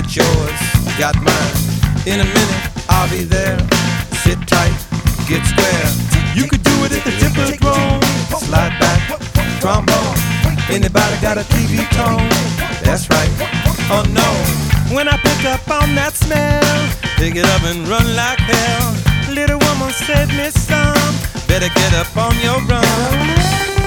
Got yours, got mine. In a minute, I'll be there. Sit tight, get square. You could do it at the Tippertone. Slide back, trombone. Anybody got a TV tone? That's right. Oh no. When I pick up on that smell, pick it up and run like hell. Little woman said, "Miss Some, better get up on your run."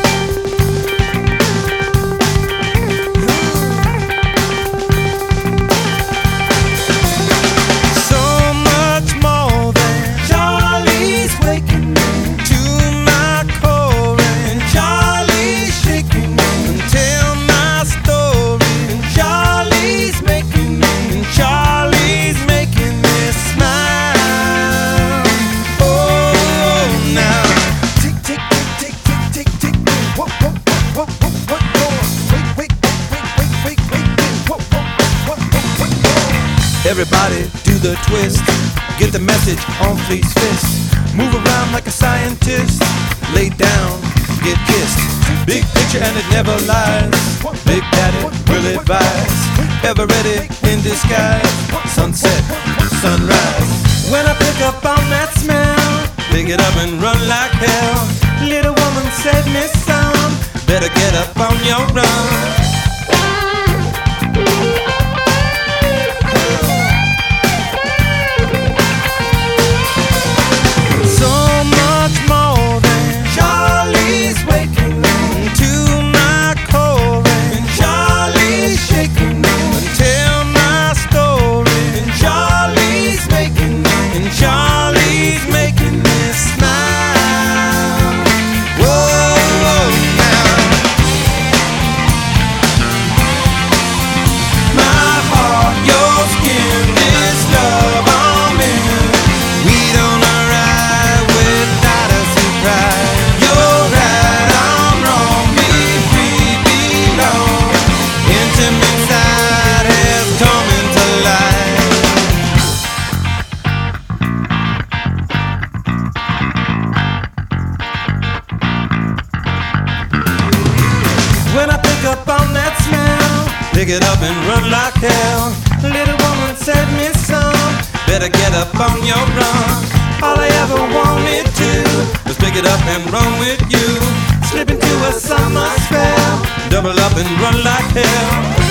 Everybody do the twist. Get the message on Fleet's fist. Move around like a scientist. Lay down, get kissed. Big picture and it never lies. Big Daddy will advise. Ever ready in disguise. Sunset, sunrise. When I pick up on that smell, pick it up and run like hell. Little woman said, "Miss Some, better get up on your run." When I pick up on that smell, pick it up and run like hell. Little woman said, "Miss Some, better get up on your run." All I ever wanted to was pick it up and run with you. Slip into a summer spell, double up and run like hell.